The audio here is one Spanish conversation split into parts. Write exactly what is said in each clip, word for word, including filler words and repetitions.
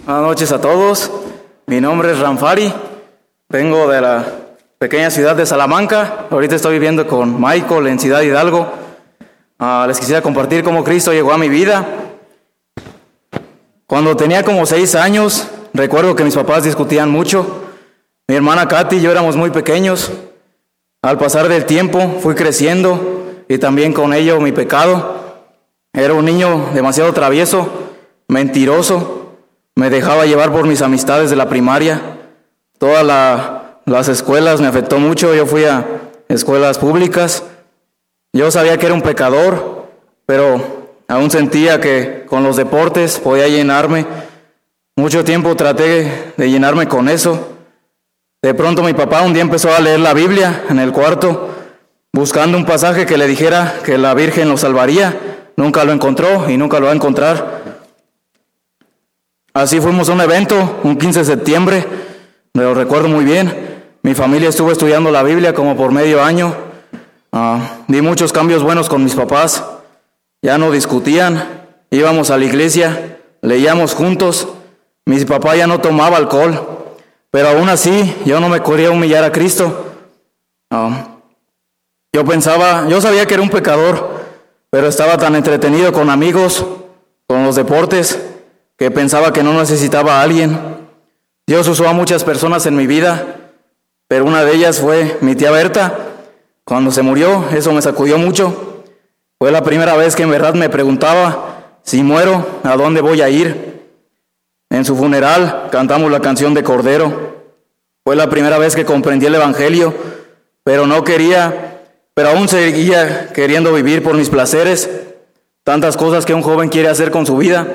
Buenas noches a todos. Mi nombre es Ramfari. Vengo de la pequeña ciudad de Salamanca. Ahorita estoy viviendo con Michael en Ciudad Hidalgo. Uh, les quisiera compartir cómo Cristo llegó a mi vida. Cuando tenía como seis años, recuerdo que mis papás discutían mucho. Mi hermana Katy y yo éramos muy pequeños. Al pasar del tiempo fui creciendo y también con ello mi pecado. Era un niño demasiado travieso, mentiroso. Me dejaba llevar por mis amistades de la primaria. Todas la, las escuelas me afectó mucho. Yo fui a escuelas públicas. Yo sabía que era un pecador, pero aún sentía que con los deportes podía llenarme. Mucho tiempo traté de llenarme con eso. De pronto mi papá un día empezó a leer la Biblia en el cuarto, buscando un pasaje que le dijera que la Virgen lo salvaría. Nunca lo encontró y nunca lo va a encontrar. Así fuimos a un evento, un quince de septiembre, me lo recuerdo muy bien. Mi familia estuvo estudiando la Biblia como por medio año. Uh, vi muchos cambios buenos con mis papás. Ya no discutían, íbamos a la iglesia, leíamos juntos. Mi papá ya no tomaba alcohol, pero aún así yo no me quería humillar a Cristo. Uh, yo pensaba, yo sabía que era un pecador, pero estaba tan entretenido con amigos, con los deportes, que pensaba que no necesitaba a alguien. Dios usó a muchas personas en mi vida, pero una de ellas fue mi tía Berta. Cuando se murió, eso me sacudió mucho. Fue la primera vez que en verdad me preguntaba, si muero, ¿a dónde voy a ir? En su funeral cantamos la canción de Cordero. Fue la primera vez que comprendí el Evangelio, pero no quería, pero aún seguía queriendo vivir por mis placeres, tantas cosas que un joven quiere hacer con su vida.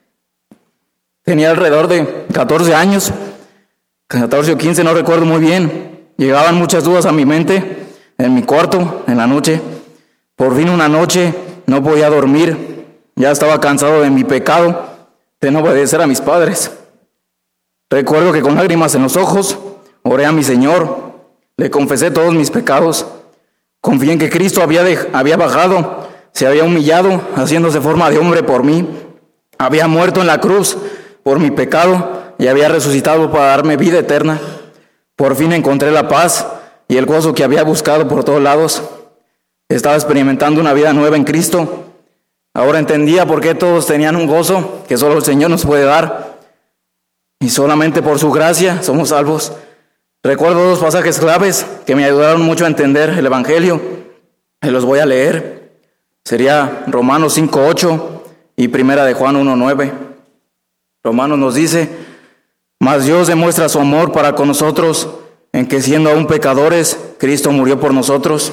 Tenía alrededor de catorce años, catorce o quince, no recuerdo muy bien. Llegaban muchas dudas a mi mente, en mi cuarto, en la noche. Por fin una noche no podía dormir, ya estaba cansado de mi pecado, de no obedecer a mis padres. Recuerdo que con lágrimas en los ojos, oré a mi Señor, le confesé todos mis pecados. Confié en que Cristo había, de, había bajado, se había humillado, haciéndose forma de hombre por mí. Había muerto en la cruz por mi pecado y había resucitado para darme vida eterna. Por fin encontré la paz y el gozo que había buscado por todos lados. Estaba experimentando una vida nueva en Cristo. Ahora entendía por qué todos tenían un gozo que solo el Señor nos puede dar. Y solamente por su gracia somos salvos. Recuerdo dos pasajes claves que me ayudaron mucho a entender el Evangelio. Se los voy a leer. Sería Romanos cinco ocho y Primera de Juan uno nueve. Romanos nos dice, mas Dios demuestra su amor para con nosotros, en que siendo aún pecadores, Cristo murió por nosotros.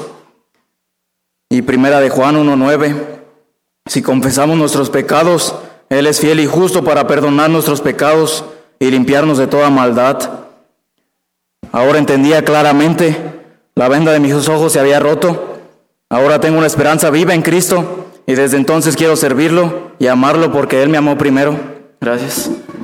Y Primera de Juan uno nueve, si confesamos nuestros pecados, Él es fiel y justo para perdonar nuestros pecados y limpiarnos de toda maldad. Ahora entendía claramente, la venda de mis ojos se había roto. Ahora tengo una esperanza viva en Cristo y desde entonces quiero servirlo y amarlo porque Él me amó primero. Gracias.